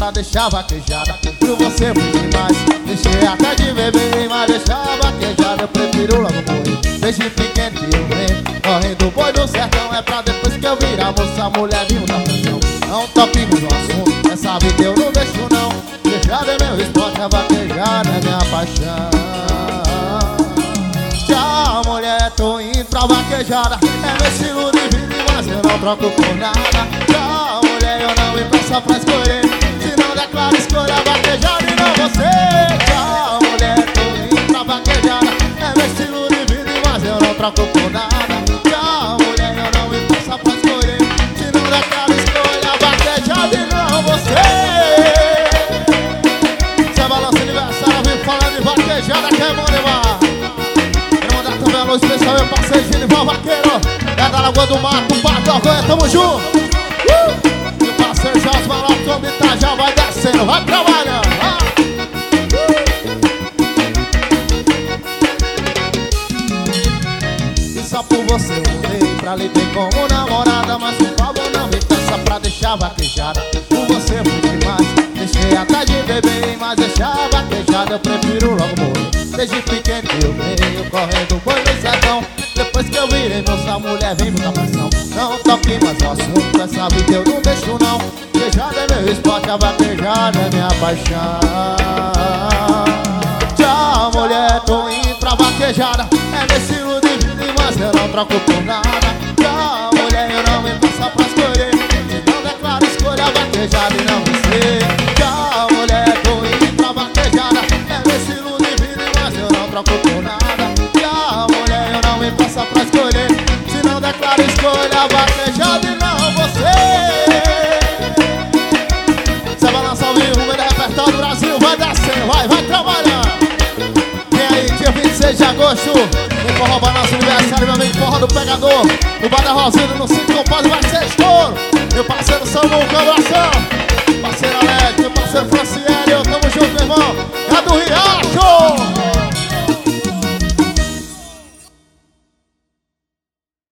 pra deixar vaquejada. Por você fui demais, deixei até de beber, mas deixar vaquejada eu prefiro logo morrer. Desde pequeno que eu venho, correndo boi do sertão. É pra depois que eu virar moça, mulher viu da pressão. Não toquemos no assunto, essa vida eu não deixo não. Vaquejada é meu esporte, a vaquejada é minha paixão. Tchau mulher, tô indo pra vaquejada. É meu estilo de vida, mas eu não troco por nada. Tchau mulher, eu não me peço pra escolher. Se não declaro, escolha a vaquejada e não você. Tchau mulher, tô indo pra vaquejada. É meu estilo de vida, mas eu não troco por nada. Tchau mulher, eu não me peço pra escolher. Se não declaro, escolha a vaquejada e não você. Cê balança aniversário, vem falando de vaquejada que é bom demais. Alô especial, meu parceiro Genival Vaqueiro, é da Lagoa do Mar, do Parque Algoia, tamo junto. Meu parceiro Jorge Malocos, o Itajá vai descendo, vai trabalhando. E só por você eu mudei pra lhe ter como namorada. Mas por favor não me peça pra deixar vaquejada. Por você fui demais, deixei até de beber, mas deixar vaquejada eu prefiro logo morrer. Desde pequeno eu venho correndo boi no sertão. Depois que eu virei moça, mulher vem muita pressão. Não toque mais no assunto, essa vida eu não deixo não. Vaquejada é meu esporte, a vaquejada é minha paixão. Tchau mulher, tô indo pra vaquejada. É meu estilo de vida, mas eu não troco por nada. Tchau mulher, eu não me peço pra escolher. Se não declaro, escolha a vaquejada e não você. Tchau mulher, tô indo pra vaquejada. É meu estilo de vida, mas eu não troco por nada. Tchau mulher, eu não me peço pra escolher. Se não declaro, escolha a vaquejada e não você. Cê balança ao vivo, meio repertório do Brasil. Vai descendo, vai trabalhando. Vem aí, dia 26 de agosto, no Forró Balanço Aniversário, meu amigo Forró do Pegador, no Bar da Rosilda, no 5 Compadre, vai ser estouro. Meu parceiro Samuca, abração.